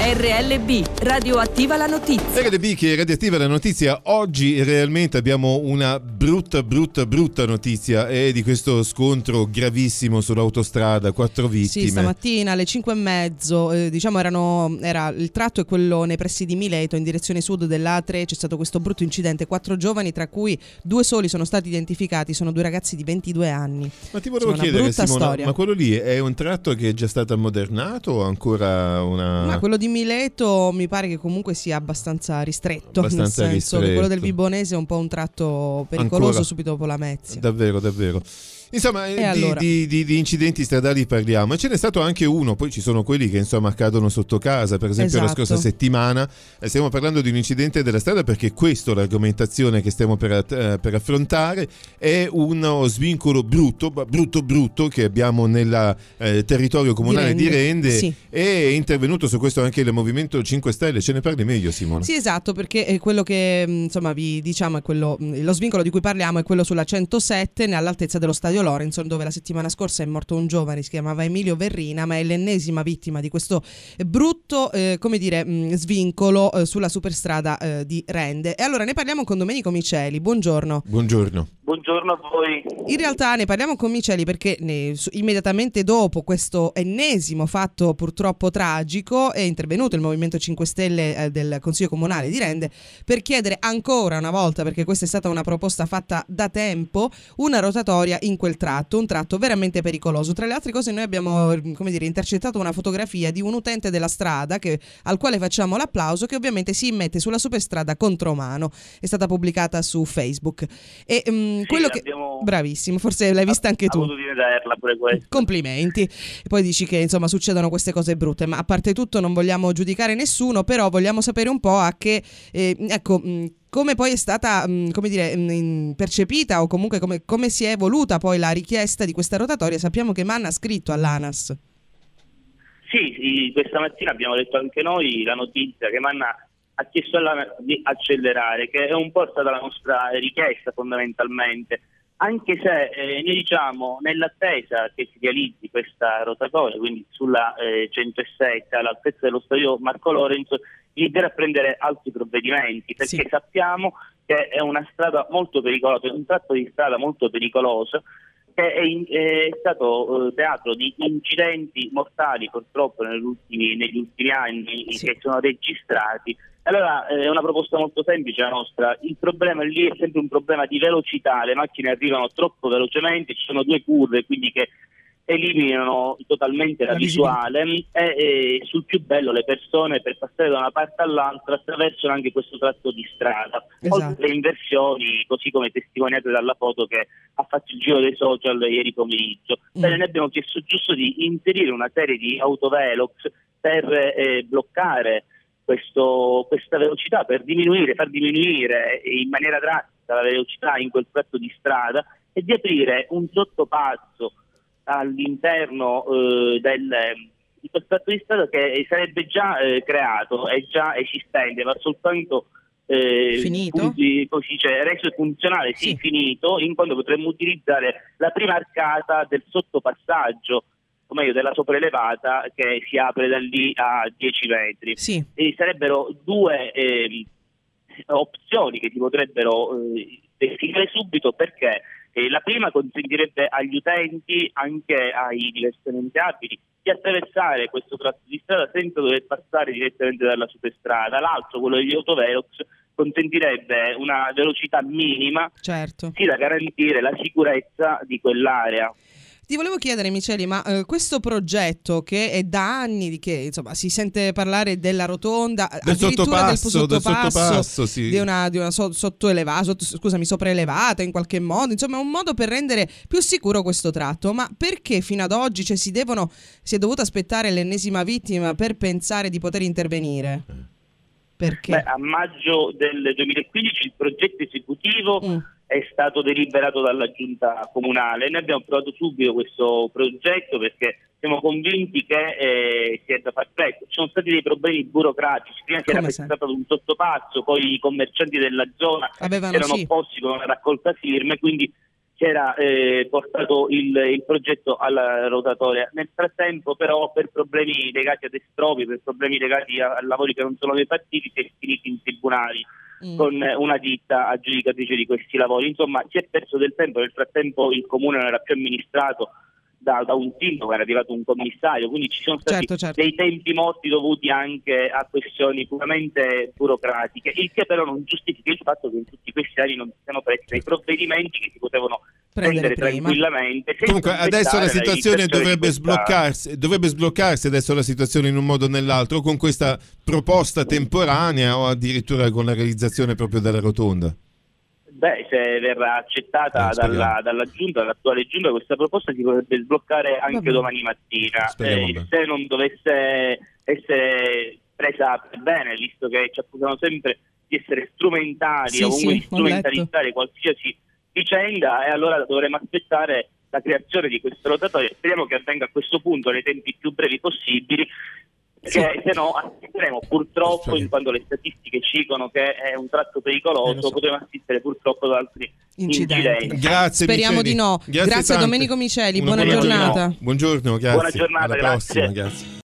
RLB, radioattiva la notizia. RLB che radioattiva la notizia. Oggi realmente abbiamo una brutta notizia, è di questo scontro gravissimo sull'autostrada, 4 vittime. Sì, stamattina alle 5:30, era il tratto è quello nei pressi di Mileto in direzione sud dell'A3, c'è stato questo brutto incidente, 4 giovani tra cui 2 soli sono stati identificati, sono 2 ragazzi di 22 anni. Ma ti volevo chiedere, Simona, storia. Ma quello lì è un tratto che è già stato ammodernato o ancora una... Ma quello di Mileto mi pare che comunque sia abbastanza ristretto, Abbastanza nel senso ristretto. che quello del Vibonese è un po' un tratto pericoloso Ancora? subito dopo la Mezzia. Davvero. Insomma, allora? di incidenti stradali parliamo, e ce n'è stato anche uno, poi ci sono quelli che insomma accadono sotto casa, per esempio La scorsa settimana stiamo parlando di un incidente della strada perché questo, l'argomentazione che stiamo per affrontare, è uno svincolo brutto che abbiamo nel territorio comunale di Rende. Sì. È intervenuto su questo anche il Movimento 5 Stelle, ce ne parli meglio, Simona? Sì, esatto, perché quello che insomma vi diciamo è quello, lo svincolo di cui parliamo è quello sulla 107 all'altezza dello stadio Lorenzo, dove la settimana scorsa è morto un giovane, si chiamava Emilio Verrina, ma è l'ennesima vittima di questo brutto svincolo sulla superstrada di Rende. E allora ne parliamo con Domenico Miceli. Buongiorno. Buongiorno a voi. In realtà ne parliamo con Miceli perché immediatamente dopo questo ennesimo fatto purtroppo tragico è intervenuto il Movimento 5 Stelle del Consiglio Comunale di Rende per chiedere ancora una volta, perché questa è stata una proposta fatta da tempo, una rotatoria in quel tratto, un tratto veramente pericoloso. Tra le altre cose noi abbiamo intercettato una fotografia di un utente della strada al quale facciamo l'applauso, che ovviamente si immette sulla superstrada contromano. È stata pubblicata su Facebook e quello che bravissimo, forse l'hai vista anche tu. Ho voluto vederla pure questa. Complimenti. E poi dici che insomma succedono queste cose brutte, ma a parte tutto non vogliamo giudicare nessuno, però vogliamo sapere un po' come poi è stata percepita, o comunque come si è evoluta poi la richiesta di questa rotatoria. Sappiamo che Manna ha scritto all'ANAS. Sì, questa mattina abbiamo letto anche noi la notizia che Manna ha chiesto all'ANAS di accelerare, che è un po' stata la nostra richiesta fondamentalmente, anche se noi diciamo nell'attesa che si realizzi questa rotatoria, quindi sulla 107 all'altezza dello stadio Marco Lorenzo, iniziare a prendere altri provvedimenti, perché sappiamo che è una strada molto pericolosa, un tratto di strada molto pericoloso, che è stato teatro di incidenti mortali purtroppo negli ultimi anni che sono registrati. Allora è una proposta molto semplice la nostra, il problema lì è sempre un problema di velocità, le macchine arrivano troppo velocemente, ci sono 2 curve quindi che eliminano totalmente la visuale e sul più bello le persone per passare da una parte all'altra attraversano anche questo tratto di strada. Oltre le inversioni, così come testimoniate dalla foto che ha fatto il giro dei social ieri pomeriggio. Bene, ne abbiamo chiesto giusto di inserire una serie di autovelox per bloccare questa velocità, per far diminuire in maniera drastica la velocità in quel tratto di strada e di aprire un sottopasso all'interno di quel tratto di strada che sarebbe già creato, è già esistente, ma soltanto finito? Reso funzionale, finito, in quanto potremmo utilizzare la prima arcata del sottopassaggio, o meglio della sopraelevata, che si apre da lì a 10 metri. E sarebbero 2 opzioni che si potrebbero definire subito, perché la prima consentirebbe agli utenti, anche ai diversamente abili, di attraversare questo tratto di strada senza dover passare direttamente dalla superstrada. L'altro, quello degli autovelox, consentirebbe una velocità minima, sì, da garantire la sicurezza di quell'area. Ti volevo chiedere, Miceli, ma questo progetto che è da anni che insomma si sente parlare della rotonda, addirittura del sottopasso sì. di una sopraelevata in qualche modo, insomma è un modo per rendere più sicuro questo tratto, ma perché fino ad oggi si è dovuto aspettare l'ennesima vittima per pensare di poter intervenire? Perché? A maggio del 2015 il progetto esecutivo è stato deliberato dalla giunta comunale. Noi abbiamo provato subito questo progetto perché siamo convinti che si è da far presto. Ci sono stati dei problemi burocratici, prima si era pensato un sottopasso, poi i commercianti della zona erano opposti con una raccolta firme, quindi si era portato il progetto alla rotatoria. Nel frattempo però per problemi legati ad espropri, per problemi legati a lavori che non sono mai partiti, si è finiti in tribunali con una ditta aggiudicatrice di questi lavori. Insomma, si è perso del tempo, nel frattempo il comune non era più amministrato da un sindaco, era arrivato un commissario, quindi ci sono stati dei tempi morti dovuti anche a questioni puramente burocratiche, il che però non giustifica il fatto che in tutti questi anni non si siano presi dei provvedimenti che si potevano prendere tranquillamente. Comunque adesso la situazione dovrebbe sbloccarsi adesso la situazione in un modo o nell'altro con questa proposta temporanea o addirittura con la realizzazione proprio della rotonda. Se verrà accettata dalla giunta, dall'attuale giunta, questa proposta si potrebbe sbloccare anche domani mattina. Se non dovesse essere presa per bene, visto che ci accusano sempre di essere strumentali o comunque di strumentalizzare qualsiasi vicenda, e allora dovremo aspettare la creazione di questo rotatorio. Speriamo che avvenga a questo punto nei tempi più brevi possibili, che se no assisteremo purtroppo, in quanto le statistiche ci dicono che è un tratto pericoloso, potremo assistere purtroppo ad altri incidenti. Grazie, speriamo Miceli. di no. Grazie tante. Domenico Miceli, buona giornata. Buongiorno, grazie. Buona giornata, alla grazie. prossima, grazie.